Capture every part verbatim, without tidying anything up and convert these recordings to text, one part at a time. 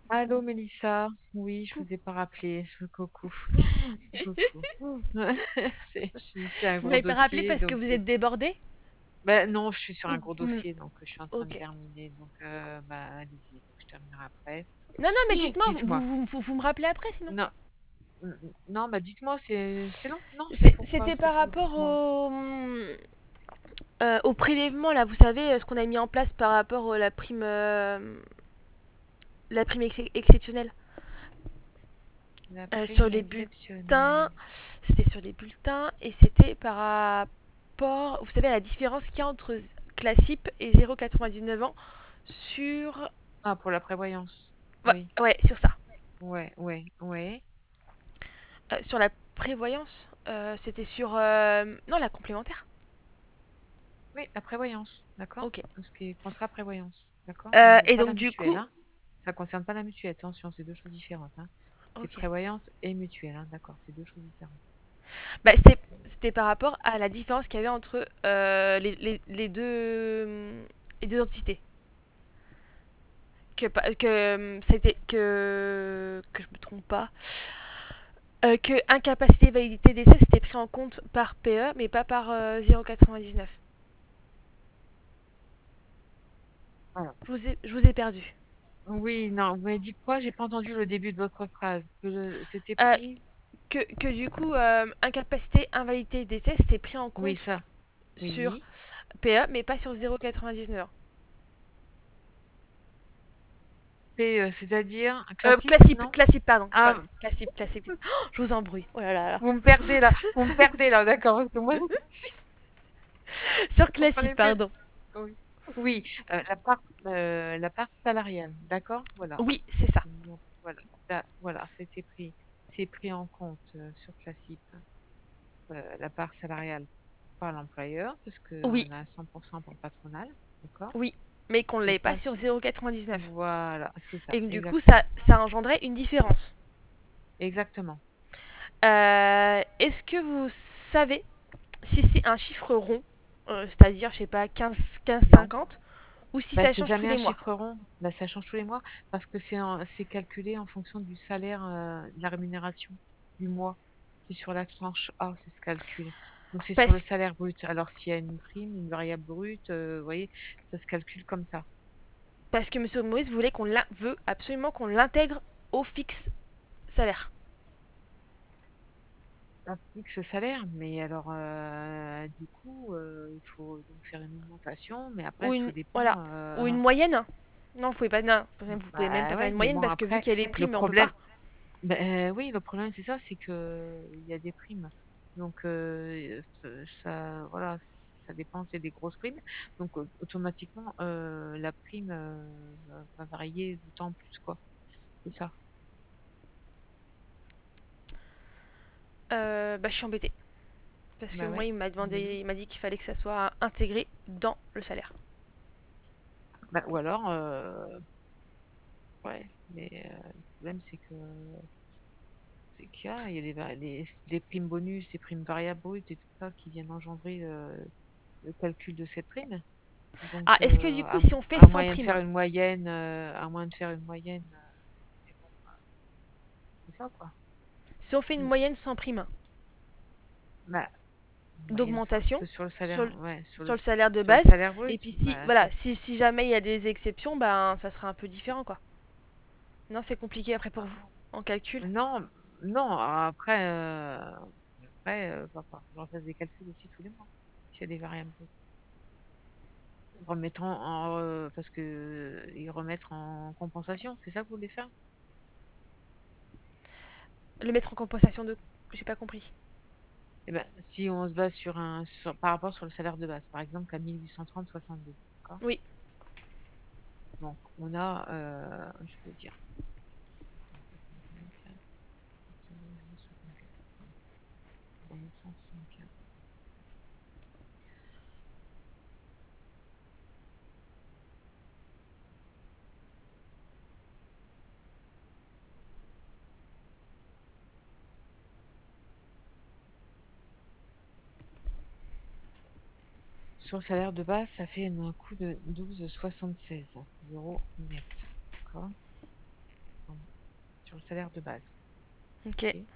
Allô Mélissa, oui, je vous ai pas rappelé. Je- Coucou, coucou. C'est c'est- c'est un Vous gros m'avez pas rappelé dossier, parce que donc vous c'est. êtes débordé? Ben non, je suis sur Ou un gros vous me- dossier, donc je suis en train de Ok. terminer. Donc euh, bah allez-y, donc je terminerai après. Non, non, mais dites-moi, vous, Dites-moi. vous, vous- vous me rappelez après sinon. Non, n- n- non, bah dites-moi, c'est c'est long. Non, c'est C'est- pourquoi? C'était C'est par pour rapport dites-moi. au, euh, au prélèvement, là, vous savez, euh, ce qu'on a mis en place par rapport à la prime, euh, la prime ex- exceptionnelle. La Euh, sur prime les bulletins, exceptionnelle. c'était sur les bulletins et c'était par rapport, vous savez, à la différence qu'il y a entre Classip et zéro virgule quatre-vingt-dix-neuf ans sur, Ah, pour la prévoyance. ouais, Oui, ouais, sur ça. ouais, ouais, ouais. Euh, sur la prévoyance, euh, c'était sur, euh, non, la complémentaire. Oui, la prévoyance, d'accord? Ok. Tout ce qui est contrat prévoyance, d'accord? Euh, Mais et pas la donc du mutuelle, coup, hein? Ça concerne pas la mutuelle, attention, c'est deux choses différentes, hein? C'est ok. prévoyance et mutuelle, hein? D'accord, c'est deux choses différentes. Bah, c'était, c'était par rapport à la différence qu'il y avait entre euh, les, les, les deux, les deux entités. Que, que ça a été que que je me trompe pas. Euh, que incapacité, validité, décès, c'était pris en compte par P E, mais pas par euh, zéro virgule quatre-vingt-dix-neuf. Voilà. Je vous ai, je vous ai perdu. Oui, non, vous m'avez dit quoi? J'ai pas entendu le début de votre phrase. Que le- c'était Euh, pris? que, que du coup, euh, incapacité, invalidité, décès, c'était pris en Oui, compte ça. sur Oui. P E, mais pas sur zéro virgule quatre-vingt-dix-neuf. P, euh, c'est-à-dire un Euh, classique, classique, non? classique, pardon. Ah, Pardon. Classique, classique. Oh, je vous embrouille. Oh là là là. vous me perdez là, vous me perdez là, d'accord? Parce que moi, Sur vous classique, parlez plus. pardon. Oui, oui, euh, la part, euh, la part salariale, d'accord? Voilà. Oui, c'est ça. Donc, voilà, ça- voilà, c'était pris, c'est pris en compte euh, sur Classip, euh, la part salariale par l'employeur, parce Oui, qu'on a cent pour cent pour le patronal, d'accord? oui. Mais qu'on ne Et l'ait pas ça, sur c'est, zéro virgule quatre-vingt-dix-neuf. voilà, c'est ça, Et que du coup, exactement. ça, ça engendrait une différence. Exactement. Euh, Est-ce que vous savez si c'est un chiffre rond, euh, c'est-à-dire, je sais pas, quinze, quinze, Non. cinquante, ou si Bah, ça c'est change tous jamais un les mois? chiffre rond. Bah, ça change tous les mois parce que c'est en- c'est calculé en fonction du salaire, euh, de la rémunération du mois. C'est sur la tranche A, c'est ce calcul. Donc, c'est sur le Parce, salaire brut. Alors, s'il y a une prime, une variable brute, euh, vous voyez, ça se calcule comme ça. parce que Monsieur Maurice voulait qu'on l'in- veut absolument qu'on l'intègre au fixe salaire. Ça fixe le salaire, mais alors, euh, du coup, euh, il faut donc faire une augmentation, mais après, Ou tout une, dépend. voilà, ou euh, une moyenne. Non, vous pouvez pas, non, vous pouvez même Bah pas faire ouais, une mais moyenne bon, parce que vu après, qu'il y a les le primes, on peut problème, pas. ben, oui, le problème, c'est ça, c'est que il y a des primes. Donc, euh, ça, ça- voilà, ça dépend, c'est des grosses primes. Donc, au- automatiquement, euh, la prime euh, va va varier d'autant plus, quoi. C'est ça. Euh, bah, je suis embêtée. Parce que Bah moi, ouais. il m'a Mhm. demandé, il m'a dit qu'il fallait que ça soit intégré dans le salaire. Bah, ou alors, euh, ouais, mais euh, le problème, c'est que c'est qu'il y a, il y a des, va- des, des primes bonus, des primes variables brutes et tout ça qui viennent engendrer le, le calcul de cette prime. Donc, Ah, est-ce que euh, du coup, à, si on fait à sans moyen de prime, faire une moyenne, euh, à moins de faire une moyenne, euh, mais bon, c'est ça, quoi. si on fait une Mm. moyenne sans prime Bah, une moyenne d'augmentation simple sur le sur salaire, le, ouais, sur le, sur le salaire de sur le base, salaire et brut, puis si, bah, voilà, c'est, si, si jamais il y a des exceptions, ben ça sera un peu différent, quoi. Non, c'est compliqué après pour vous, en calcul. non, non, après, euh, après, euh, va falloir que je refasse des calculs aussi tous les mois, s'il y a des variables brutes. Remettre en, en, euh, parce que euh, ils remettre en compensation, c'est ça que vous voulez faire? Le mettre en compensation de... J'ai pas compris. Eh ben, si on se base sur un, sur- par rapport sur le salaire de base, par exemple, à mille huit cent trente virgule soixante-deux, d'accord? Oui. Donc, on a, euh, je peux dire, sur le salaire de base, ça fait un coût de douze virgule soixante-seize euros net. D'accord? sur le salaire de base. Ok. Ok.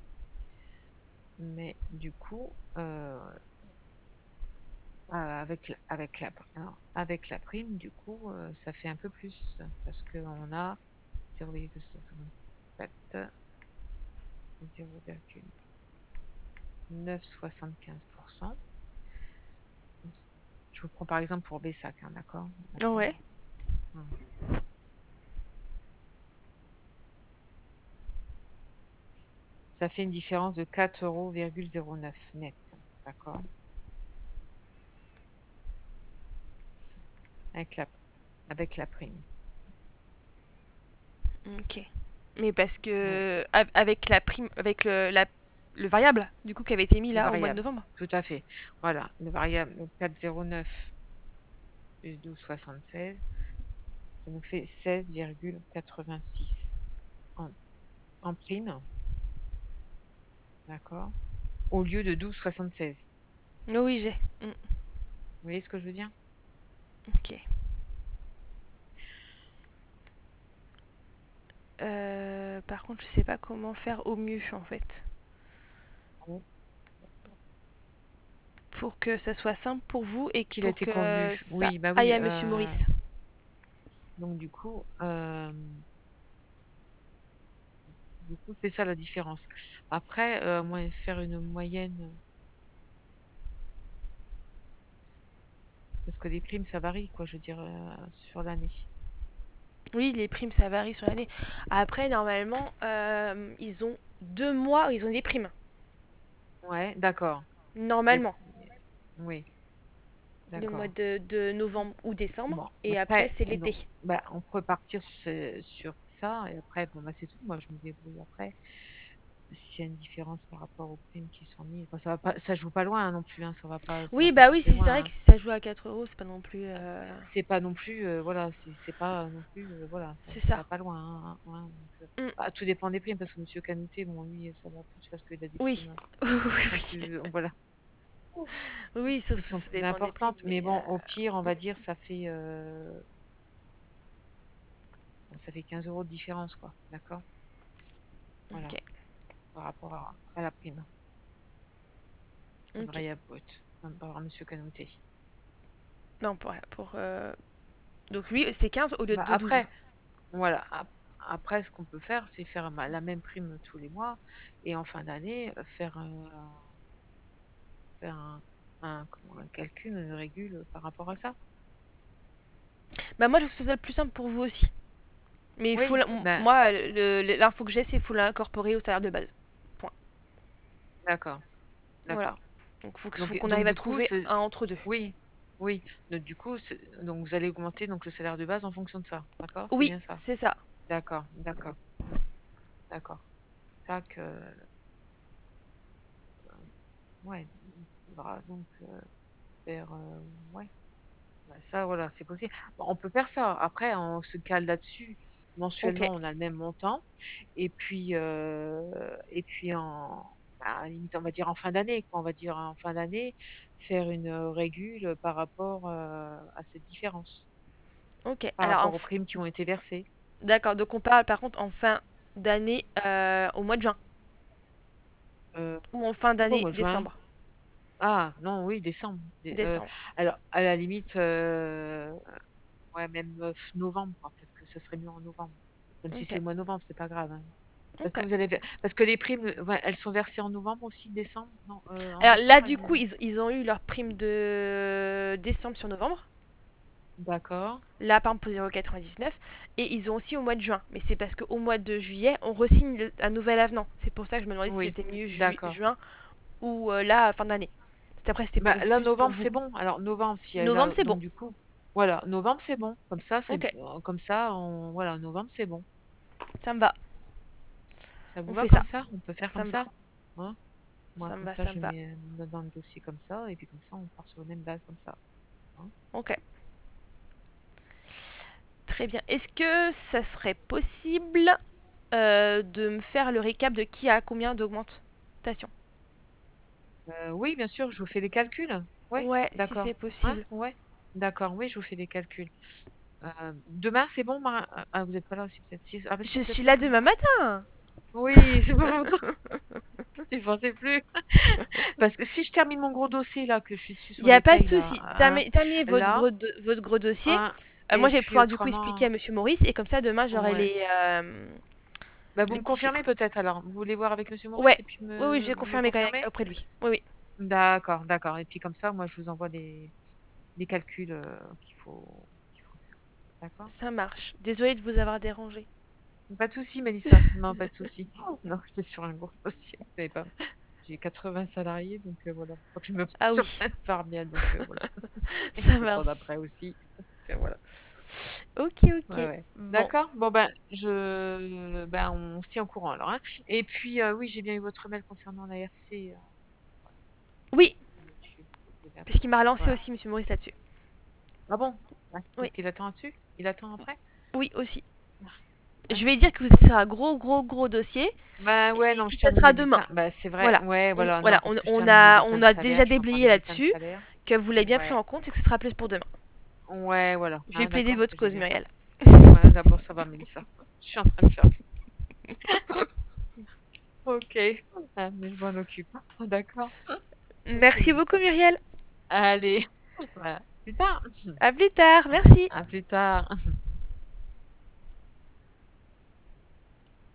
Mais du coup, euh, ah, avec, la- avec, la, alors, avec la prime, du coup, euh, ça fait un peu plus parce qu'on a zéro virgule soixante-quatre, zéro virgule neuf cent soixante-quinze pour cent. Je vous prends par exemple pour Bessac, hein, d'accord? D'accord. Ouais. Hum. Ça fait une différence de quatre virgule zéro neuf euros net, d'accord? Avec la, avec la prime. Ok. Mais parce Oui, que av- avec la prime, avec le, la, le variable, du coup, qui avait été mis le là au mois de variable, novembre. tout à fait. Voilà, le variable, le quatre virgule zéro neuf plus douze virgule soixante-seize, ça nous fait seize virgule quatre-vingt-six en, en prime, d'accord? Au lieu de douze virgule soixante-seize. Oh oui, j'ai. Mm. Vous voyez ce que je veux dire? Ok. Euh, par contre, je sais pas comment faire au mieux en fait. Bon, Pour que ça soit simple pour vous et qu'il a pour été que convenu. ça Oui, bah aille oui. à Monsieur euh, Maurice. donc du coup, euh, du coup, c'est ça la différence. Après, euh, moi, faire une moyenne, parce que les primes, ça varie, quoi, je veux dire, euh, sur l'année. Oui, les primes, ça varie sur l'année. Après, normalement, euh, ils ont deux mois où ils ont des primes. Ouais, d'accord. Les- Normalement. Oui, Le mois d'accord. de, de novembre ou décembre. Bon, Et après, après, c'est donc, l'été. bah, on peut partir sur, sur ça, et après, bon, bah, c'est tout. Moi, je me débrouille après. S'il y a une différence par rapport aux primes qui sont mises, bon, ça va pas, ça joue pas loin hein, non plus, hein, ça va pas, ça va Oui, pas bah oui, chercher si c'est loin, vrai hein. que si ça joue à quatre euros, c'est pas non plus. euh, C'est pas non plus, euh, voilà, c'est c'est pas non plus, euh, voilà, ça, C'est ça ça. va pas loin, hein, hein, donc, euh, Mm. bah, tout dépend des primes, parce que Monsieur Canouté, bon, lui, ça va plus parce qu'il a des Oui. primes euh, Oui, qui sont oui. plus, euh, voilà, Oui, ça, qui sont ça plus dépend des primes, importantes, mais mais. bon, au euh, pire, on va dire, ça fait, euh, bon, ça fait quinze euros de différence, quoi, d'accord? Voilà, Ok. par rapport à, à la prime, le Ok. variable brut, par rapport à Monsieur Canouté. Non, pour. pour euh, Donc lui, c'est quinze au lieu Bah, de douze. après, voilà, ap- après, ce qu'on peut faire, c'est faire bah, la même prime tous les mois, et en fin d'année, euh, faire un faire un, un, comment, un calcul, une régule par rapport à ça. Bah moi, je trouve ça le plus simple pour vous aussi. Mais il faut. Oui, la- ben Moi, le- le- l'info que j'ai, c'est qu'il faut l'incorporer au salaire de base. Point. d'accord, Voilà. d'accord. Donc faut que- faut Donc, qu'on donc arrive à du coup, trouver c'est- un entre deux. oui, oui. Donc, du coup, c'est- donc vous allez augmenter donc le salaire de base en fonction de ça, d'accord? C'est Oui, bien ça. c'est ça. D'accord, d'accord, d'accord. Tac, euh, ouais, il faudra donc euh, faire, euh, ouais. Bah, ça, voilà, c'est possible. Bon, on peut faire ça. Après, on se cale là-dessus. Ok. Mensuellement, on a le même montant. Et puis, euh, et puis en, bah, à la limite, on va dire en fin d'année, quoi. On va dire en fin d'année, faire une euh, régule par rapport euh, à cette différence, Ok. par Alors, en rapport aux f- primes qui ont été versées. d'accord. Donc on parle par contre en fin d'année euh, au mois de juin. Euh, Ou en fin pourquoi au d'année mois de juin? décembre. Ah, non, oui, décembre. Dé- euh, Décembre. alors, à la limite, euh, ouais, même euh, novembre, quoi. Peut-être que ce serait mieux en novembre. Même si Ok. c'est le mois de novembre, c'est pas grave, hein. Parce Ok. que vous allez ver- parce que les primes, euh, ouais, elles sont versées en novembre aussi, décembre? Non, euh, en Alors là, décembre, du coup, elles... ils, ils ont eu leur prime de décembre sur novembre. D'accord. Là, par exemple, pour zéro virgule quatre-vingt-dix-neuf. Et ils ont aussi au mois de juin. Mais c'est parce qu'au mois de juillet, on resigne le- un nouvel avenant. C'est pour ça que je me demandais si Oui, c'était mieux ju- d'accord. juin ou euh, là, fin d'année. C'était après, c'était Bah, pour, là, plus pour novembre, vous. c'est bon. Alors, novembre, si elle Novembre, a... c'est bon. Donc, du coup, voilà, novembre, c'est bon. Comme ça, c'est... Ok, euh, Comme ça, on... voilà, novembre, c'est bon. ça me va. Ça vous On va fait comme ça. ça? On peut faire Ça comme me va. ça? Hein. Moi, Ça me comme va, ça, ça me je va. mets euh, dans dans le dossier comme ça, et puis comme ça, on part sur la même base comme ça. Hein. Ok. Très bien. Est-ce que ça serait possible euh, de me faire le récap de qui a combien d'augmentation? Euh, oui, bien sûr, je vous fais les calculs. Ouais, Ouais, si c'est d'accord. Ouais, possible. ouais, d'accord. Oui, je vous fais les calculs. Euh, demain, c'est bon, Mar- Ah, vous êtes pas là aussi, peut-être. Si... Ah, bah si, Je vous êtes suis là là demain. demain matin. Oui, c'est pas longtemps. Tu pensais plus. Parce que si je termine mon gros dossier, là, que je suis dessus Il sur n'y a les pas de payes, là, souci. hein, Termi- Terminez votre là, gros, do- votre gros dossier. hein, Euh, moi, et je vais puis pouvoir du coup expliquer autrement, à Monsieur Maurice et comme ça, demain, j'aurai ouais. les, euh, Bah, vous les me petits confirmez chiffres. peut-être alors. Vous voulez voir avec Monsieur Ouais, Maurice et puis oui, oui, je me, vais me confirmer quand même confirmer? auprès de lui. Oui, oui, D'accord, d'accord. Et puis comme ça, moi, je vous envoie les, les calculs euh, qu'il faut, qu'il faut faire. D'accord? ça marche. Désolée de vous avoir dérangé. Pas de souci, Mélissa. Non, pas de souci. Non, j'étais sur un gros dossier. Vous savez pas. J'ai quatre-vingts salariés, donc euh, voilà. Faut que je me Ah sur oui, plein de parmiales, donc euh, voilà. Et ça faut attendre marche. après aussi. Donc, euh, voilà. Ok, Ouais, ok. ouais. Bon. D'accord. Bon ben, je, ben, on se tient au courant alors, hein. Et puis, euh, oui, j'ai bien eu votre mail concernant la R C. euh, voilà. Oui, Là-dessus. C'est bien parce qu'il m'a relancé Voilà. aussi, Monsieur Maurice, là-dessus. Ah bon? Ouais. Oui, Qu'est-ce qu'il attend là-dessus? Il attend après? oui, aussi. Ah, Je vais dire que d'accord. c'est un gros, gros, gros dossier Bah ouais, et non, que je ça sera terminais demain. bulletin. Bah c'est vrai, Voilà. ouais, On, voilà, non, voilà, parce on, que je on termine les a, bulletins on de a salaire, déjà je suis en train déblayé des bulletins de là-dessus, salaire. que vous l'avez bien pris Ouais, en compte et que ce sera plus pour demain. ouais, voilà. Je vais Hein, plaider d'accord, votre j'ai cause, bien ça. Muriel. Ouais, d'abord, ça va, Mélissa. Je suis en train de faire. Ok, ah, mais je m'en occupe. D'accord. Ok, Merci beaucoup, Mélissa. Muriel. Allez, voilà. Plus tard. À plus tard. Merci. À plus tard.